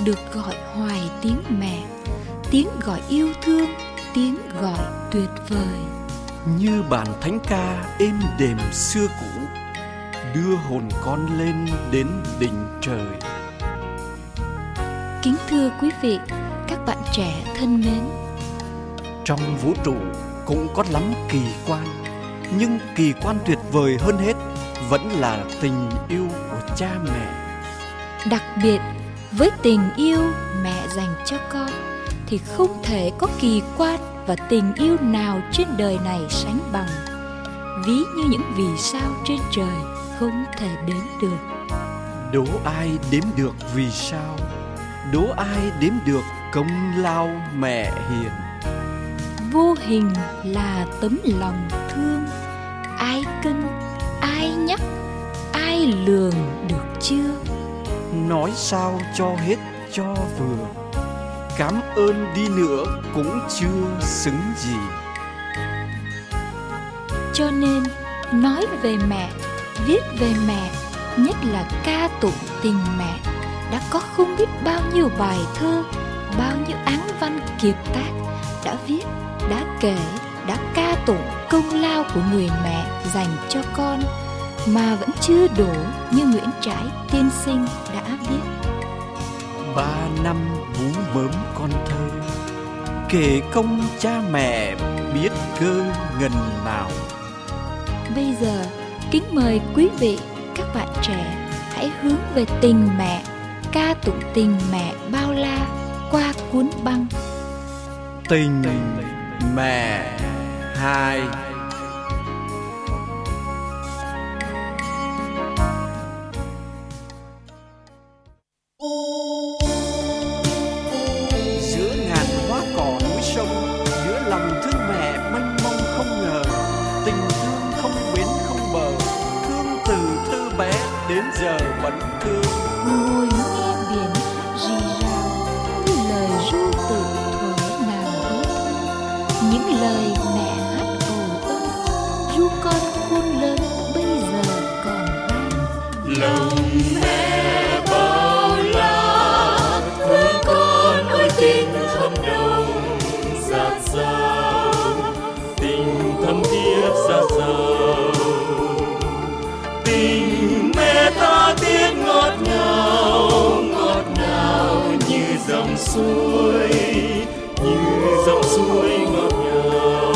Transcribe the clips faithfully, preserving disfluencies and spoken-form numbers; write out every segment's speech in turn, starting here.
được gọi hoài tiếng mẹ, tiếng gọi yêu thương, tiếng gọi tuyệt vời. Như bản thánh ca êm đềm xưa cũ, đưa hồn con lên đến đỉnh trời. Kính thưa quý vị, các bạn trẻ thân mến, trong vũ trụ cũng có lắm kỳ quan, nhưng kỳ quan tuyệt vời hơn hết vẫn là tình yêu của cha mẹ. Đặc biệt với tình yêu mẹ dành cho con thì không thể có kỳ quan và tình yêu nào trên đời này sánh bằng. Ví như những vì sao trên trời không thể đếm được. Đố ai đếm được vì sao? Đố ai đếm được công lao mẹ hiền? Vô hình là tấm lòng thương, ai cân, ai nhắc, ai lường được chưa? Nói sao cho hết cho vừa, cảm ơn đi nữa cũng chưa xứng gì. Cho nên nói về mẹ, viết về mẹ, nhất là ca tụng tình mẹ, đã có không biết bao nhiêu bài thơ, bao nhiêu áng văn kiệt tác đã viết, đã kể, đã ca tụng công lao của người mẹ dành cho con, mà vẫn chưa đủ như Nguyễn Trãi tiên sinh đã viết. Ba năm bú mớm con thơ, kể công cha mẹ biết cơ ngần nào. Bây giờ kính mời quý vị, các bạn trẻ hãy hướng về tình mẹ, ca tụng tình mẹ bao la qua cuốn băng Tình Mẹ Hai. Giữa ngàn hoa cỏ núi sông, giữa lòng thương mẹ mênh mông không ngờ, tình thương không bến không bờ, thương từ thơ bé đến giờ vẫn thương. ngồi nghe biển rì rào như lời ru từ thuở nàng ấu thơ, những lời mẹ hát ồ ơ ru con khôn lớn bây giờ còn vang. Lòng mẹ bao la, thương con ôi tình thâm nồng dạt dào, tình thâm thiết dạt dào, tình mẹ ta tiếc ngọt ngào, ngọt ngào như dòng suối, như dòng suối ngọt ngào.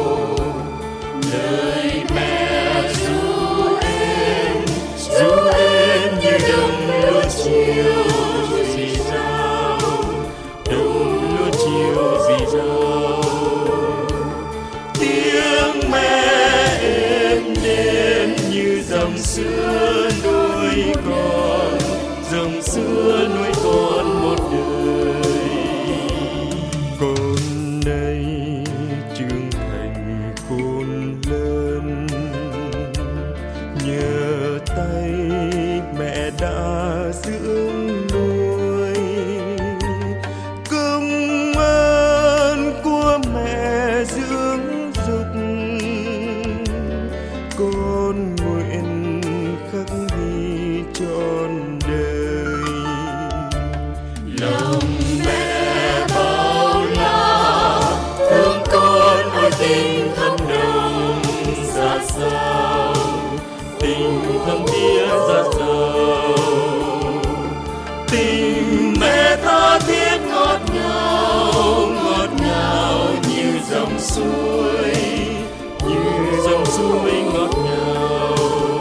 Lời mẹ ru êm, ru êm như đồng lúa chiều rì rào, đồng lúa chiều rì rào. Tiếng mẹ êm đềm như dòng sữa nuôi con, dòng sữa nuôi con một đời. Con đây trưởng thành khôn lớn, nhờ tay mẹ đã dưỡng nuôi. Công ơn của mẹ dưỡng dục, con nguyện khắc ghi trọn đời. Lòng mẹ bao la, thương con ôi tình thâm nồng dạt dào, tình thâm thiết dạt dào. Tình mẹ ta thiết ngọt ngào, ngọt ngào như dòng suối, như dòng suối ngọt ngào.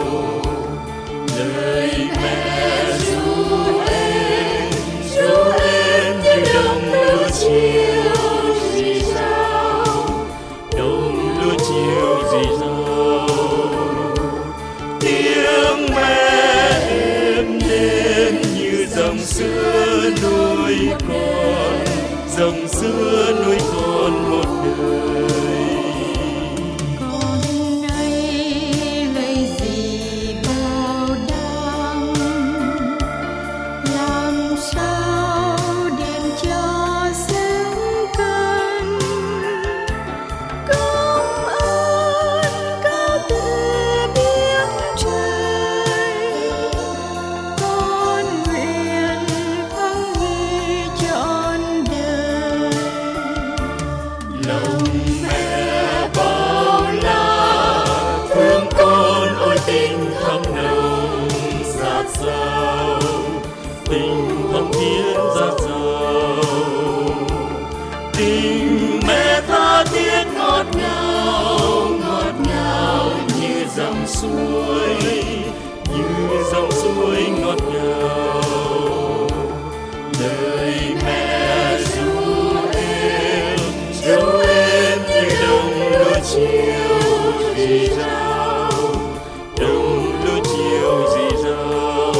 Lời mẹ ru êm, ru êm như đồng lúa chiều rì rào, đồng lúa chiều rì rào. Tiếng mẹ êm đềm như dòng sữa nuôi con, dòng sữa nuôi con một đời. Con nay lấy gì bao đắng, làm sao đền cho xứng cân. Công ơn cao từ biển trời, con nguyện khắc ghi suối, như dòng suối ngọt ngào. Lời mẹ ru êm, ru êm như đồng lúa chiều rì rào, đồng lúa chiều rì rào.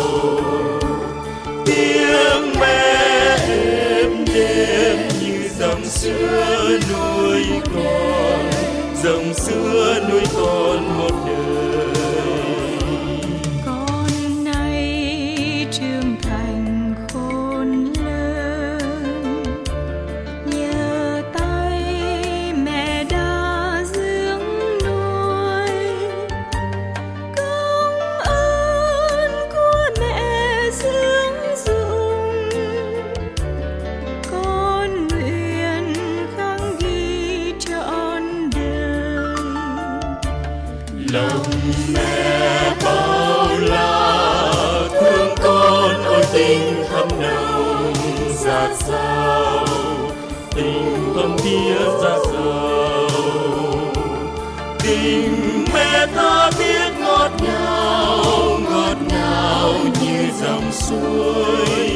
Tiếng mẹ êm đêm như dòng sữa nuôi con, dòng sữa nuôi con một đời. Con nay trưởng thành khôn lớn, nhờ tay mẹ đã dưỡng nuôi. Công ơn của mẹ dưỡng dụng, con nguyện khắc ghi trọn đời. Lòng mẹ bao la, thương con ôi tình thắm nồng dạt dào, tình thắm thiết dạt dào. Tình mẹ tha thiết ngọt ngào, ngọt ngào như dòng suối,